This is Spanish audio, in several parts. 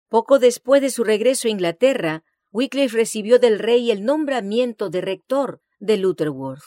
Poco después de su regreso a Inglaterra, Wycliffe recibió del rey el nombramiento de rector de Lutterworth.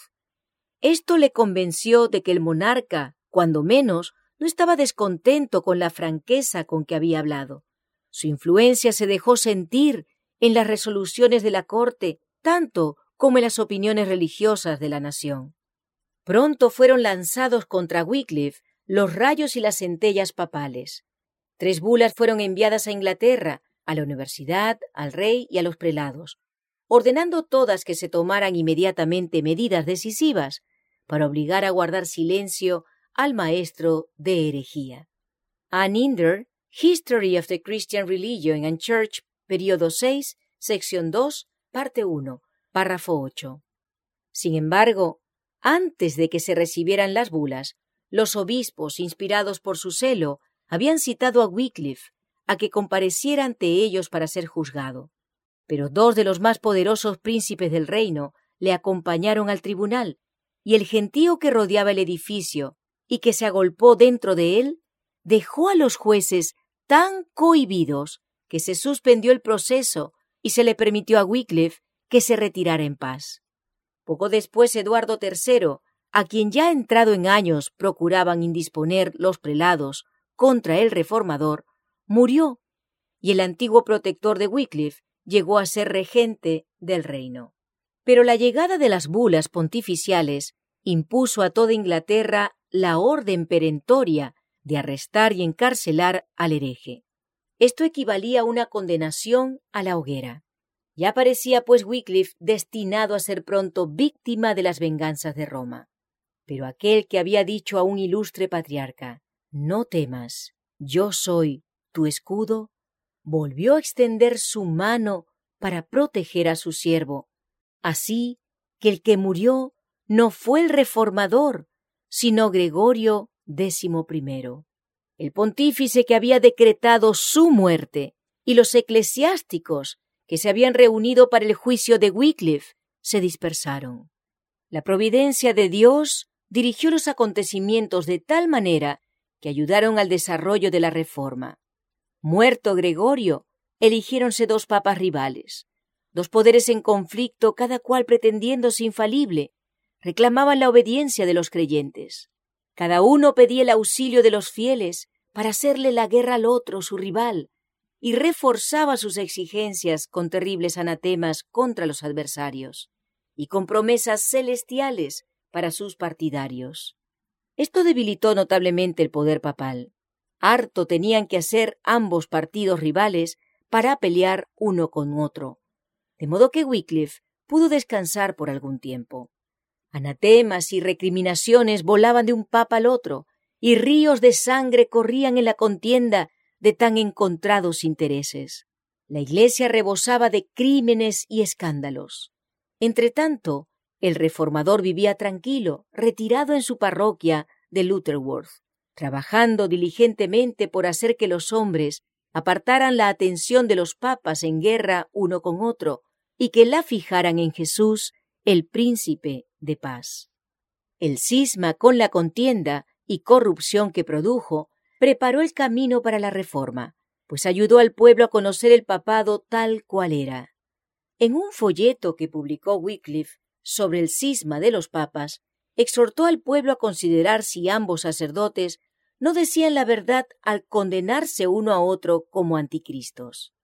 Esto le convenció de que el monarca, cuando menos, no estaba descontento con la franqueza con que había hablado. Su influencia se dejó sentir en las resoluciones de la corte, tanto como en las opiniones religiosas de la nación. Pronto fueron lanzados contra Wycliffe los rayos y las centellas papales. 3 bulas fueron enviadas a Inglaterra, a la universidad, al rey y a los prelados, ordenando todas que se tomaran inmediatamente medidas decisivas para obligar a guardar silencio al maestro de herejía. Ann Inder, History of the Christian Religion and Church, período 6, sección 2, parte 1, párrafo 8. Sin embargo, antes de que se recibieran las bulas, los obispos, inspirados por su celo, habían citado a Wycliffe a que compareciera ante ellos para ser juzgado. Pero 2 de los más poderosos príncipes del reino le acompañaron al tribunal, y el gentío que rodeaba el edificio y que se agolpó dentro de él dejó a los jueces tan cohibidos que se suspendió el proceso y se le permitió a Wycliffe que se retirara en paz. Poco después, Eduardo III, a quien ya entrado en años procuraban indisponer los prelados contra el reformador, murió, y el antiguo protector de Wycliffe llegó a ser regente del reino. Pero la llegada de las bulas pontificiales impuso a toda Inglaterra la orden perentoria de arrestar y encarcelar al hereje. Esto equivalía a una condenación a la hoguera. Ya parecía, pues, Wycliffe destinado a ser pronto víctima de las venganzas de Roma. Pero aquel que había dicho a un ilustre patriarca: «No temas, yo soy tu escudo», volvió a extender su mano para proteger a su siervo. Así que el que murió no fue el reformador, sino Gregorio XI, el pontífice que había decretado su muerte, y los eclesiásticos que se habían reunido para el juicio de Wycliffe se dispersaron. La providencia de Dios dirigió los acontecimientos de tal manera que ayudaron al desarrollo de la reforma. Muerto Gregorio, eligiéronse 2 papas rivales. 2 poderes en conflicto, cada cual pretendiéndose infalible, reclamaban la obediencia de los creyentes. Cada uno pedía el auxilio de los fieles para hacerle la guerra al otro, su rival, y reforzaba sus exigencias con terribles anatemas contra los adversarios y con promesas celestiales para sus partidarios. Esto debilitó notablemente el poder papal. Harto tenían que hacer ambos partidos rivales para pelear uno con otro, de modo que Wycliffe pudo descansar por algún tiempo. Anatemas y recriminaciones volaban de un papa al otro, y ríos de sangre corrían en la contienda de tan encontrados intereses. La Iglesia rebosaba de crímenes y escándalos. Entretanto, el reformador vivía tranquilo, retirado en su parroquia de Lutterworth, trabajando diligentemente por hacer que los hombres apartaran la atención de los papas en guerra uno con otro y que la fijaran en Jesús, el príncipe de paz. El cisma con la contienda y corrupción que produjo preparó el camino para la reforma, pues ayudó al pueblo a conocer el papado tal cual era. En un folleto que publicó Wycliffe sobre el cisma de los papas, exhortó al pueblo a considerar si ambos sacerdotes no decían la verdad al condenarse uno a otro como anticristos.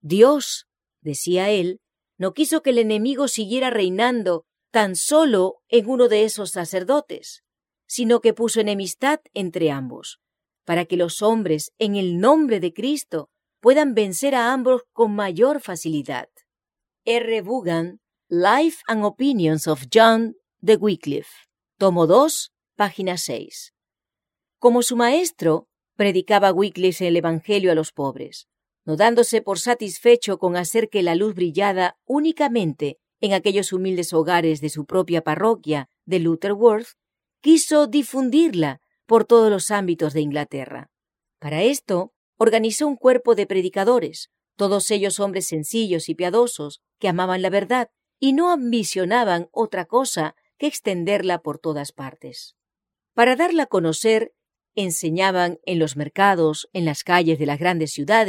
Dios, decía él, no quiso que el enemigo siguiera reinando tan solo en uno de esos sacerdotes, sino que puso enemistad entre ambos, para que los hombres, en el nombre de Cristo, puedan vencer a ambos con mayor facilidad. R. Vaughan, Life and Opinions of John de Wycliffe, tomo 2, página 6. Como su maestro, predicaba Wycliffe el Evangelio a los pobres, no dándose por satisfecho con hacer que la luz brillara únicamente en aquellos humildes hogares de su propia parroquia de Lutterworth, quiso difundirla por todos los ámbitos de Inglaterra. Para esto, organizó un cuerpo de predicadores, todos ellos hombres sencillos y piadosos que amaban la verdad y no ambicionaban otra cosa que extenderla por todas partes. Para darla a conocer, enseñaban en los mercados, en las calles de las grandes ciudades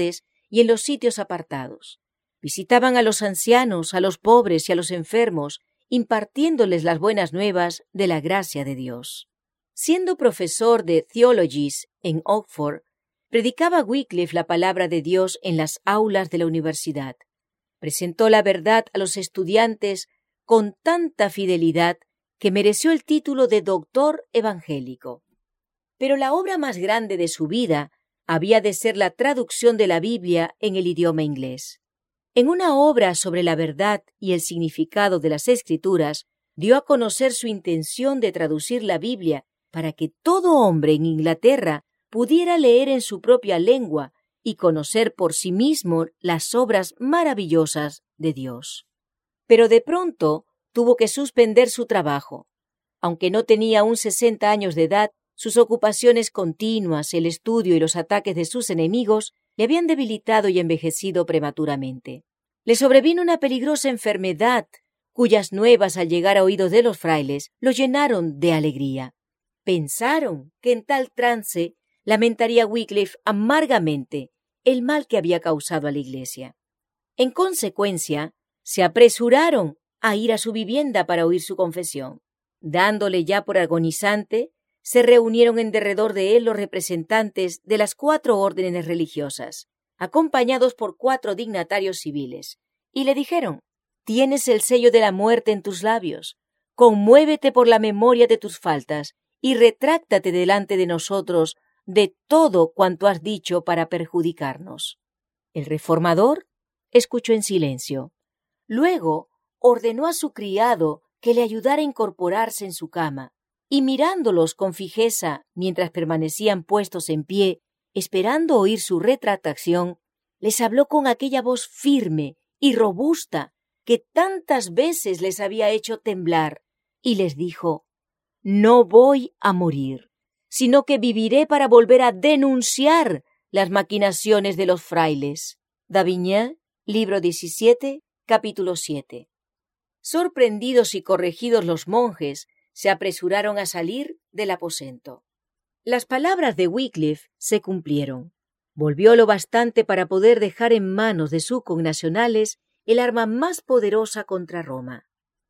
y en los sitios apartados. Visitaban a los ancianos, a los pobres y a los enfermos, impartiéndoles las buenas nuevas de la gracia de Dios. Siendo profesor de Theologies en Oxford, predicaba Wycliffe la palabra de Dios en las aulas de la universidad. Presentó la verdad a los estudiantes con tanta fidelidad que mereció el título de doctor evangélico. Pero la obra más grande de su vida había de ser la traducción de la Biblia en el idioma inglés. En una obra sobre la verdad y el significado de las Escrituras, dio a conocer su intención de traducir la Biblia para que todo hombre en Inglaterra pudiera leer en su propia lengua y conocer por sí mismo las obras maravillosas de Dios. Pero de pronto tuvo que suspender su trabajo. Aunque no tenía aún 60 años de edad, sus ocupaciones continuas, el estudio y los ataques de sus enemigos le habían debilitado y envejecido prematuramente. Le sobrevino una peligrosa enfermedad, cuyas nuevas al llegar a oídos de los frailes lo llenaron de alegría. Pensaron que en tal trance lamentaría Wycliffe amargamente el mal que había causado a la Iglesia. En consecuencia, se apresuraron a ir a su vivienda para oír su confesión. Dándole ya por agonizante, se reunieron en derredor de él los representantes de las 4 órdenes religiosas, acompañados por 4 dignatarios civiles, y le dijeron: «Tienes el sello de la muerte en tus labios, conmuévete por la memoria de tus faltas y retráctate delante de nosotros de todo cuanto has dicho para perjudicarnos». El reformador escuchó en silencio. Luego ordenó a su criado que le ayudara a incorporarse en su cama, y mirándolos con fijeza mientras permanecían puestos en pie, esperando oír su retractación, les habló con aquella voz firme y robusta que tantas veces les había hecho temblar, y les dijo: «No voy a morir, sino que viviré para volver a denunciar las maquinaciones de los frailes». D'Avignon, libro 17, capítulo 7. Sorprendidos y corregidos los monjes, se apresuraron a salir del aposento. Las palabras de Wycliffe se cumplieron. Volvió lo bastante para poder dejar en manos de sus connacionales el arma más poderosa contra Roma.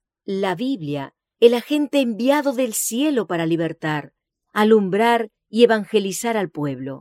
La Biblia, el agente enviado del cielo para libertar, alumbrar y evangelizar al pueblo.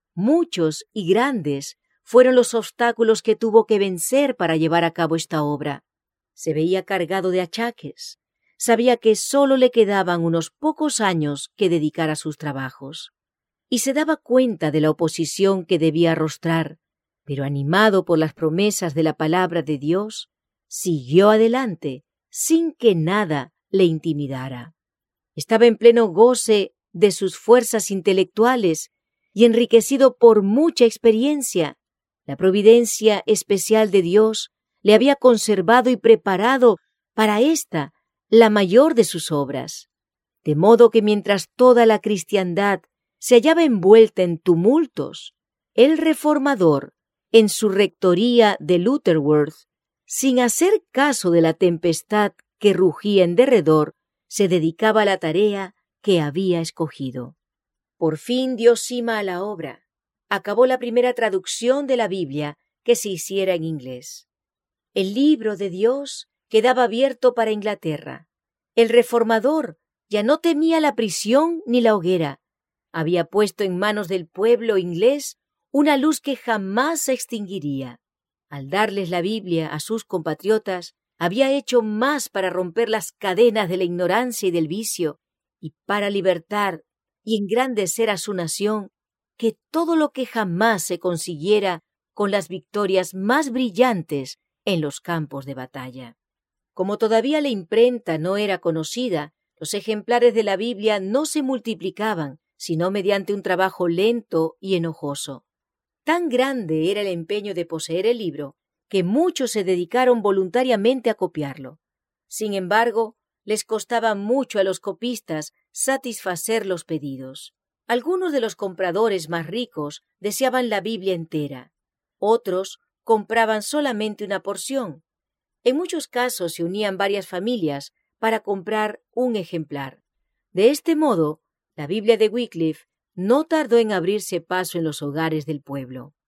Muchos y grandes fueron los obstáculos que tuvo que vencer para llevar a cabo esta obra. Se veía cargado de achaques. Sabía que solo le quedaban unos pocos años que dedicar a sus trabajos. Y se daba cuenta de la oposición que debía arrostrar, pero animado por las promesas de la palabra de Dios, siguió adelante sin que nada le intimidara. Estaba en pleno goce de sus fuerzas intelectuales y enriquecido por mucha experiencia. La providencia especial de Dios le había conservado y preparado para esta, la mayor de sus obras, de modo que mientras toda la cristiandad se hallaba envuelta en tumultos, el reformador, en su rectoría de Lutterworth, sin hacer caso de la tempestad que rugía en derredor, se dedicaba a la tarea que había escogido. Por fin dio cima a la obra. Acabó la primera traducción de la Biblia que se hiciera en inglés. El libro de Dios quedaba abierto para Inglaterra. El reformador ya no temía la prisión ni la hoguera. Había puesto en manos del pueblo inglés una luz que jamás se extinguiría. Al darles la Biblia a sus compatriotas, había hecho más para romper las cadenas de la ignorancia y del vicio, y para libertar y engrandecer a su nación, que todo lo que jamás se consiguiera con las victorias más brillantes en los campos de batalla. Como todavía la imprenta no era conocida, los ejemplares de la Biblia no se multiplicaban, sino mediante un trabajo lento y enojoso. Tan grande era el empeño de poseer el libro, que muchos se dedicaron voluntariamente a copiarlo. Sin embargo, les costaba mucho a los copistas satisfacer los pedidos. Algunos de los compradores más ricos deseaban la Biblia entera. Otros compraban solamente una porción. En muchos casos se unían varias familias para comprar un ejemplar. De este modo, la Biblia de Wycliffe no tardó en abrirse paso en los hogares del pueblo.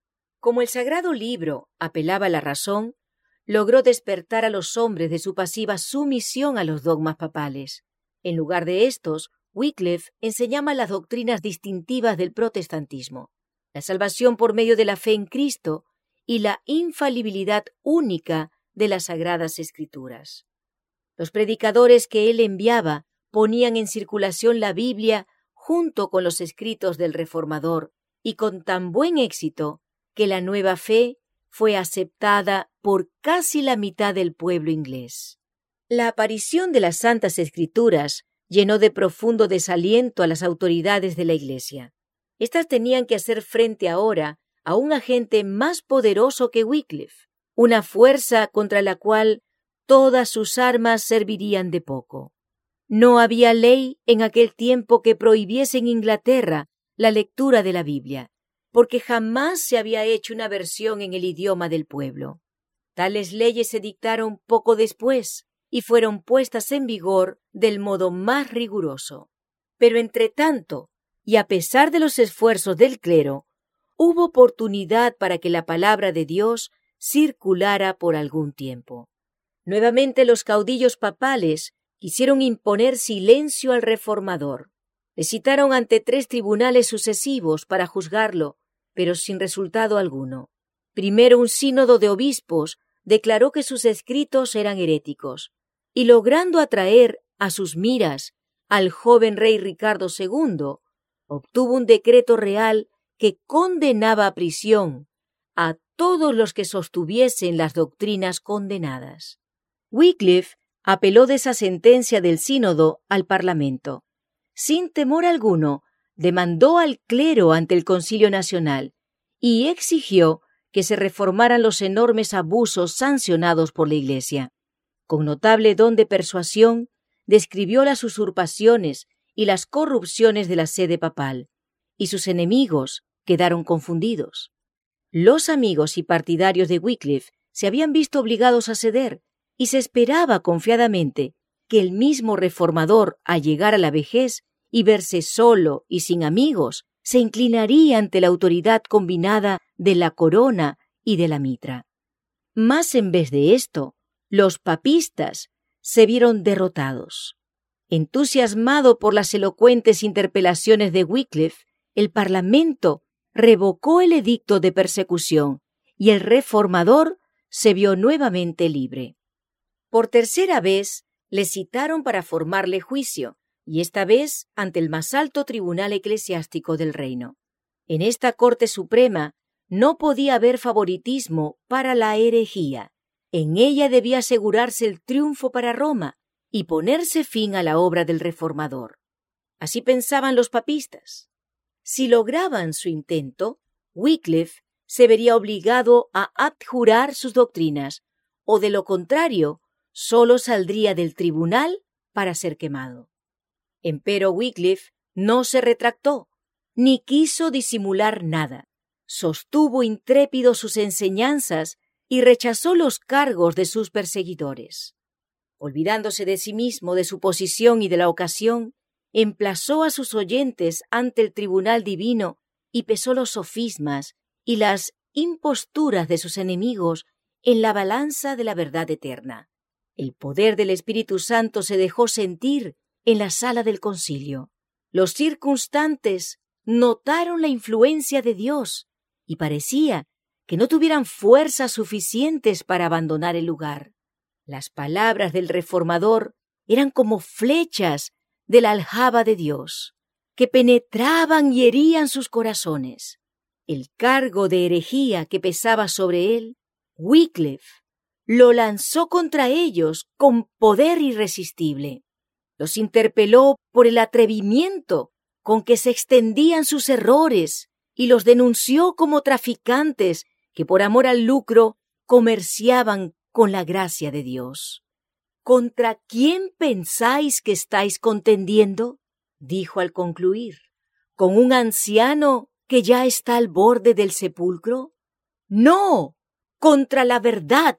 Como el sagrado libro apelaba a la razón, logró despertar a los hombres de su pasiva sumisión a los dogmas papales. En lugar de estos, Wycliffe enseñaba las doctrinas distintivas del protestantismo, la salvación por medio de la fe en Cristo y la infalibilidad única de las Sagradas Escrituras. Los predicadores que él enviaba ponían en circulación la Biblia junto con los escritos del Reformador, y con tan buen éxito que la nueva fe fue aceptada por casi la mitad del pueblo inglés. La aparición de las Santas Escrituras llenó de profundo desaliento a las autoridades de la Iglesia. Estas tenían que hacer frente ahora a un agente más poderoso que Wycliffe, una fuerza contra la cual todas sus armas servirían de poco. No había ley en aquel tiempo que prohibiese en Inglaterra la lectura de la Biblia, porque jamás se había hecho una versión en el idioma del pueblo. Tales leyes se dictaron poco después y fueron puestas en vigor del modo más riguroso. Pero entre tanto, y a pesar de los esfuerzos del clero, hubo oportunidad para que la palabra de Dios circulara por algún tiempo. Nuevamente los caudillos papales quisieron imponer silencio al reformador. Le citaron ante 3 tribunales sucesivos para juzgarlo, pero sin resultado alguno. Primero un sínodo de obispos declaró que sus escritos eran heréticos, y logrando atraer a sus miras al joven rey Ricardo II, obtuvo un decreto real que condenaba a prisión a todos los que sostuviesen las doctrinas condenadas. Wycliffe apeló de esa sentencia del sínodo al Parlamento. Sin temor alguno, demandó al clero ante el Concilio Nacional y exigió que se reformaran los enormes abusos sancionados por la Iglesia. Con notable don de persuasión, describió las usurpaciones y las corrupciones de la sede papal, y sus enemigos quedaron confundidos. Los amigos y partidarios de Wycliffe se habían visto obligados a ceder, y se esperaba confiadamente que el mismo reformador, al llegar a la vejez y verse solo y sin amigos, se inclinaría ante la autoridad combinada de la corona y de la mitra. Mas en vez de esto, los papistas se vieron derrotados. Entusiasmado por las elocuentes interpelaciones de Wycliffe, el Parlamento revocó el edicto de persecución y el reformador se vio nuevamente libre. Por tercera vez le citaron para formarle juicio, y esta vez ante el más alto tribunal eclesiástico del reino. En esta Corte Suprema no podía haber favoritismo para la herejía. En ella debía asegurarse el triunfo para Roma y ponerse fin a la obra del reformador. Así pensaban los papistas. Si lograban su intento, Wycliffe se vería obligado a abjurar sus doctrinas, o de lo contrario, solo saldría del tribunal para ser quemado. Empero Wycliffe no se retractó, ni quiso disimular nada. Sostuvo intrépido sus enseñanzas y rechazó los cargos de sus perseguidores. Olvidándose de sí mismo, de su posición y de la ocasión, emplazó a sus oyentes ante el tribunal divino y pesó los sofismas y las imposturas de sus enemigos en la balanza de la verdad eterna. El poder del Espíritu Santo se dejó sentir en la sala del concilio. Los circunstantes notaron la influencia de Dios y parecía que no tuvieran fuerzas suficientes para abandonar el lugar. Las palabras del reformador eran como flechas de la aljaba de Dios, que penetraban y herían sus corazones. El cargo de herejía que pesaba sobre él, Wycliffe lo lanzó contra ellos con poder irresistible. Los interpeló por el atrevimiento con que se extendían sus errores y los denunció como traficantes que por amor al lucro comerciaban con la gracia de Dios. ¿Contra quién pensáis que estáis contendiendo?, dijo al concluir. ¿Con un anciano que ya está al borde del sepulcro? No, contra la verdad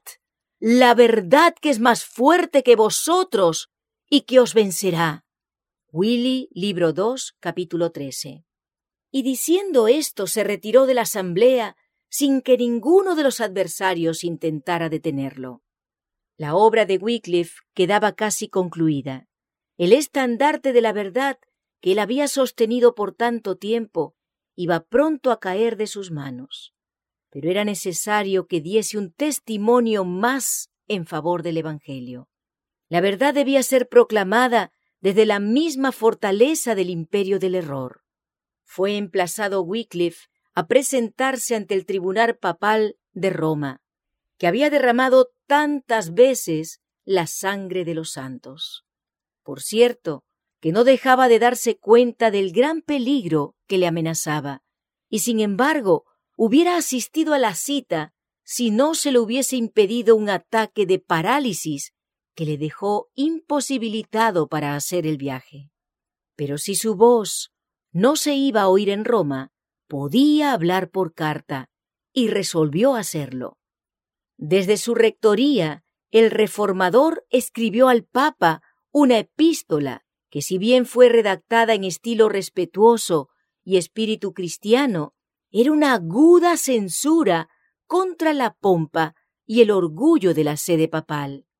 que es más fuerte que vosotros y que os vencerá. Willy, libro 2, capítulo 13. Y diciendo esto se retiró de la asamblea sin que ninguno de los adversarios intentara detenerlo. La obra de Wycliffe quedaba casi concluida. El estandarte de la verdad que él había sostenido por tanto tiempo iba pronto a caer de sus manos. Pero era necesario que diese un testimonio más en favor del Evangelio. La verdad debía ser proclamada desde la misma fortaleza del imperio del error. Fue emplazado Wycliffe a presentarse ante el tribunal papal de Roma, que había derramado tantas veces la sangre de los santos. Por cierto, que no dejaba de darse cuenta del gran peligro que le amenazaba, y sin embargo hubiera asistido a la cita si no se le hubiese impedido un ataque de parálisis que le dejó imposibilitado para hacer el viaje. Pero si su voz no se iba a oír en Roma, podía hablar por carta, y resolvió hacerlo. Desde su rectoría, el reformador escribió al Papa una epístola que, si bien fue redactada en estilo respetuoso y espíritu cristiano, era una aguda censura contra la pompa y el orgullo de la sede papal.